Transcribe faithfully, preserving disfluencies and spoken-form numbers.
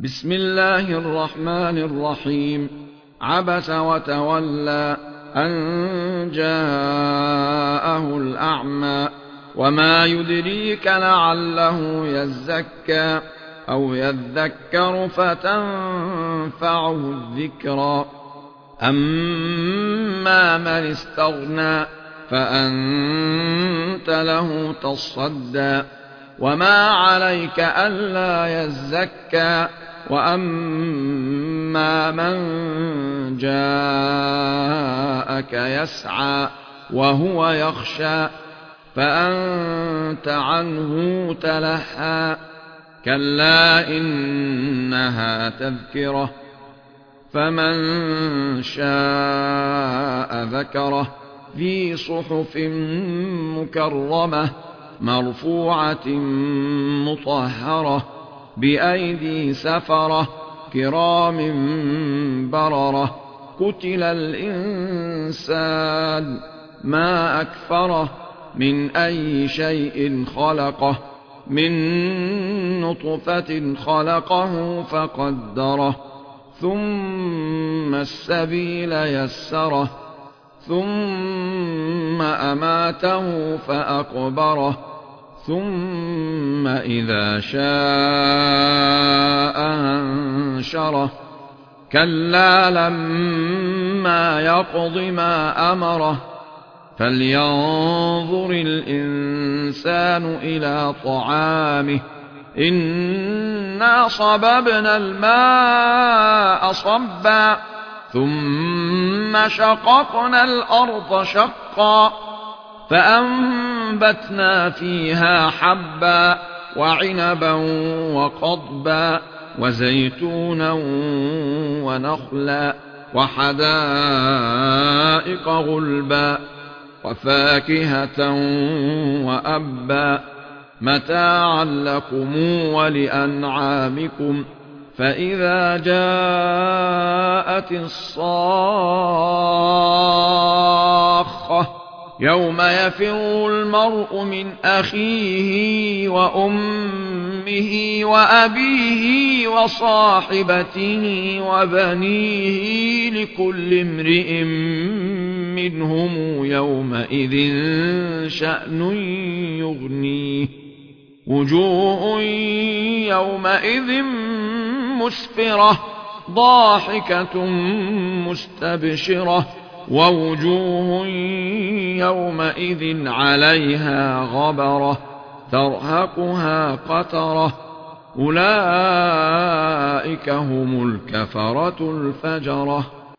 بسم الله الرحمن الرحيم. عبس وتولى أن جاءه الأعمى وما يدريك لعله يزكى أو يذكر فتنفعه الذكرى. أما من استغنى فأنت له تصدى وما عليك ألا يزكى. وأما من جاءك يسعى وهو يخشى فأنت عنه تلهى. كلا إنها تذكرة فمن شاء ذكره في صحف مكرمة مرفوعة مطهرة بأيدي سفرة كرام بررة. قتل الإنسان ما أكفره من أي شيء خلقه من نطفة خلقه فقدره ثم السبيل يسره ثم أماته فأقبره ثم إذا شاء أنشره. كلا لما يقض ما أمره فلينظر الإنسان إلى طعامه إنا صببنا الماء صبا ثم شققنا الأرض شقا فأنبتنا فيها حبا وعنبا وقضبا وزيتونا ونخلا وحدائق غلبا وفاكهة وأبا متاعا لكم ولأنعامكم. فإذا جاءت الصاخة يوم يفر المرء من أخيه وأمه وأبيه وصاحبته وبنيه لكل امرئ منهم يومئذ شأن يغنيه. وجوه يومئذ مسفرة ضاحكة مستبشرة ووجوه يومئذ عليها غبرة ترهقها قترة. أولئك هم الكفرة الفجرة.